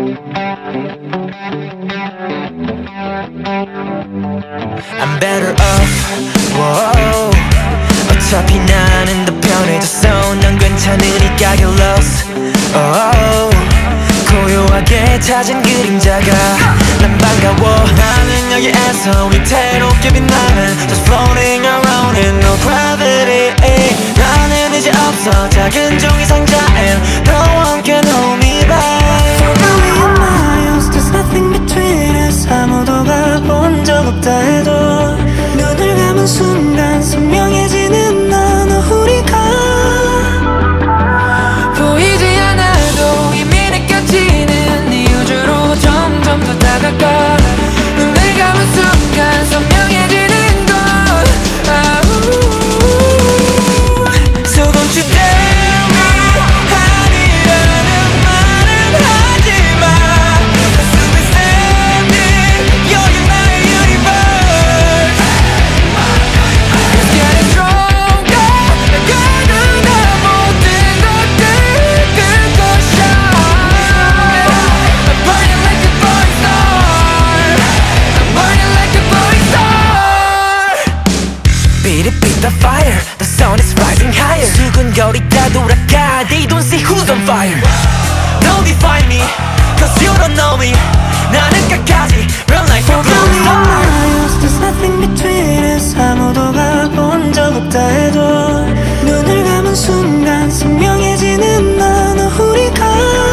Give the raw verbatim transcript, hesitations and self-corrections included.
I'm better off, whoa. 어차피 나는 더 편해졌어. 넌 괜찮으니까 get lost, oh. 고요하게 찾은 그림자가 난 반가워. 나는 여기에서 위태롭게 빛나는 just floating around in no gravity. 나는 이제 없어 작은 종이 상자에 너와 함께 hold me back. For a million miles there's nothing between us. 아무도 가본 적 없다 해도 눈을 감은 순간 선명해지는 나너 우리가 보이지 않아도 이미 느껴지는 네 우주로 점점 더 다가가. 눈을 감은 순간 선명해지는 것. So don't you dare me 아니라는 말은 하지마. I'll be standing 여기 나의 universe. It's getting stronger. 내가 나 모든 것들 끄고 shine. I'm burning like a boy star. I'm burning like a boy star. Beat it, beat the fire. The sun is rising higher. 수근거리다 돌아가. They don't see who's on fire. No define me, cause you don't know me. 나는 끝까지 run like a For a blue million star. miles there's nothing between us. 아무도 가본 적 없다 해도 눈을 감은 순간 선명해지는 나너 우리가